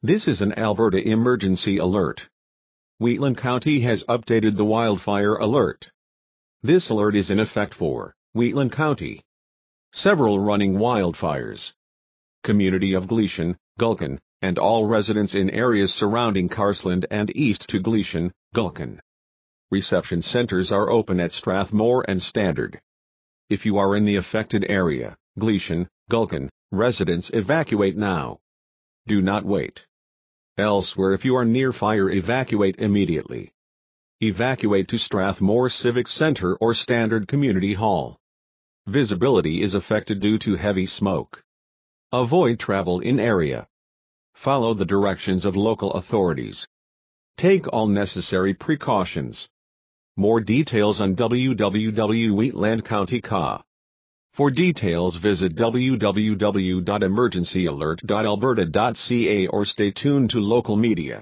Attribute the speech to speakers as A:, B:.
A: This is an Alberta emergency alert. Wheatland County has updated the wildfire alert. This alert is in effect for Wheatland County. Several running wildfires. Community of Gleason, Gulkin, and all residents in areas surrounding Carsland and east to Gleason, Gulkin. Reception centers are open at Strathmore and Standard. If you are in the affected area, Gleason, Gulkin, residents evacuate now. Do not wait. Elsewhere, if you are near fire, evacuate immediately. Evacuate to Strathmore Civic Center or Standard Community Hall. Visibility is affected due to heavy smoke. Avoid travel in area. Follow the directions of local authorities. Take all necessary precautions. More details on www.wheatlandcounty.ca. For details, visit www.emergencyalert.alberta.ca or stay tuned to local media.